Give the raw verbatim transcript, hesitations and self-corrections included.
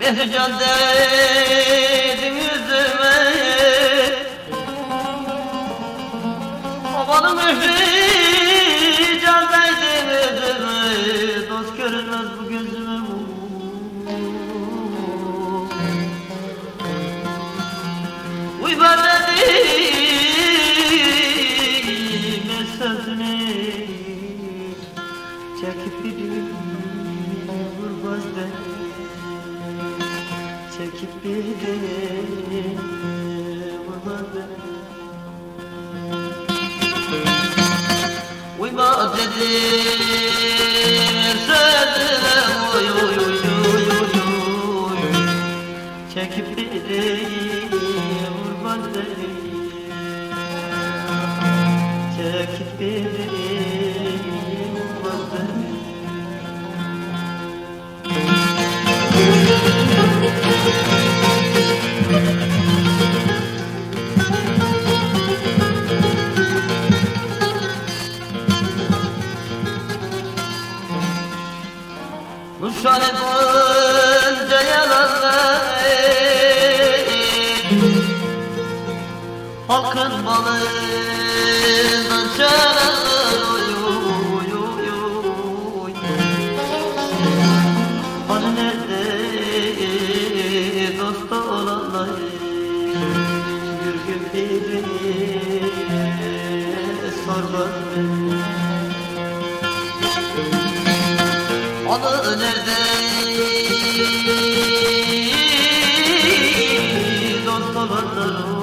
Mehrican değdin yüzüme, amanım mehrican değdin yüzüme, dost görünmez bu gözüme. Uy ben dedim sözünü çekip gidiyor gurbaz beni, çekip gidiyor gurbaz beni. Uyma dedim sözüne, oy oy oy oy oy oy, çekip gidiyor gurbaz beni, çekip gidiyor gurbaz beni. Ruşane bunca yalanlar, halkın balından çalanlar, oy oy oy oy. Hani nerede dost olanlar, bir gün birini sormaz beni. Adı nerede dost olanlar,